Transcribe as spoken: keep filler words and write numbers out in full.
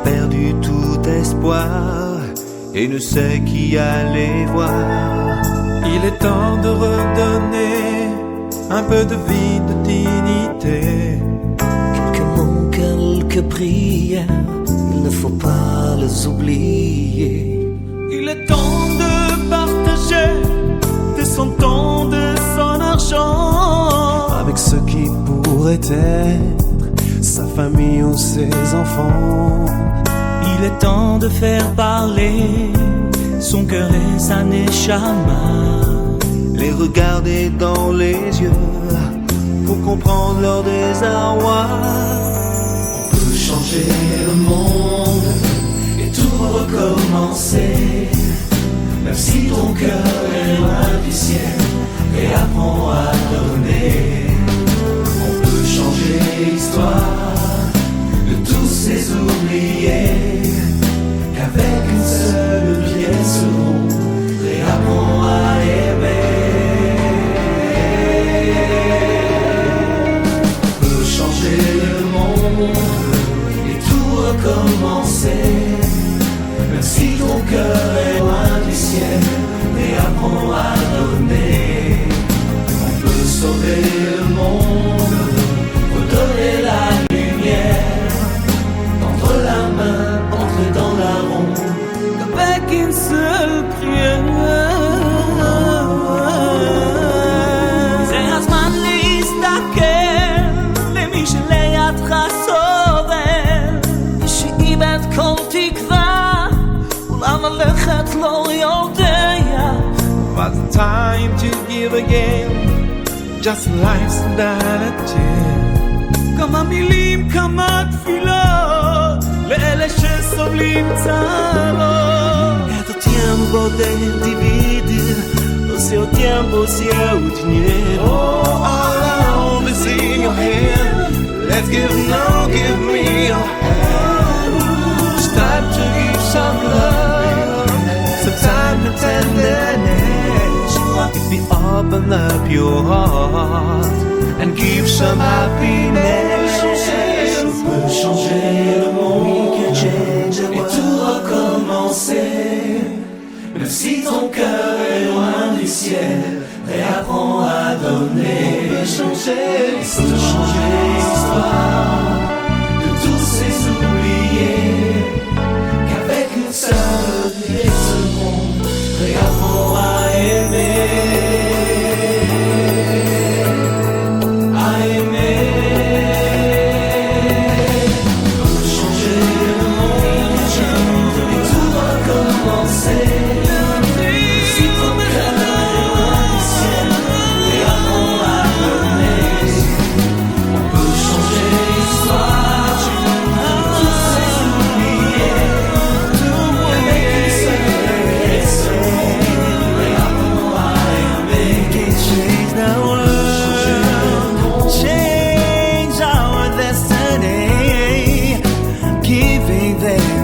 perdu tout espoir et ne sait qui aller voir. Il est temps de redonner un peu de vie, de dignité. Quelques mots, quelques prières, il ne faut pas les oublier. Il est temps de partager de son temps, de son argent avec ceux qui pourraient être sa famille ou ses enfants. Il est temps de faire parler son cœur et sa neshama. Les regarder dans les yeux pour comprendre leur désarroi. On peut changer le monde et tout recommencer. Même si ton cœur est loin du ciel, réapprends à donner. On peut changer l'histoire de tous ces oubliés, qu'avec une seule pièce ronde, réapprends à aimer. On peut changer le monde et tout recommencer. Même si ton cœur est loin du ciel, réapprends à donner. On peut sauver le monde, redonner la lumière, tendre la main, entrer dans la ronde, avec une seule prière. זה הזמן להסתכל למי שלידך סובל, שאיבד כל תקווה ולמה לכת לא יודע. But the time to give again, just life's narrative. כמה מילים, כמה תפילות לאלה שסובלים צרות. É do tempo de dividir o seu tempo, o seu dinheiro. Oh, all I hold is in your hand. Let's give now, give me your hand. It's time to give some love, some time to tenderness. If we open up your heart and give some happiness. on peut changer le monde et tout recommencer. Même si ton cœur est loin du ciel, réapprends à donner. On peut changer l'histoire de tous ces oubliés, qu'avec une seule seconde, réapprends à aimer. À aimer. On peut changer le monde et tout recommencer. Si ton cœur est loin du ciel, réapprends à donner. On peut changer l'histoire de tous ces oubliés, avec une seule seconde, réapprends à aimer. Change the world, change our destiny, giving them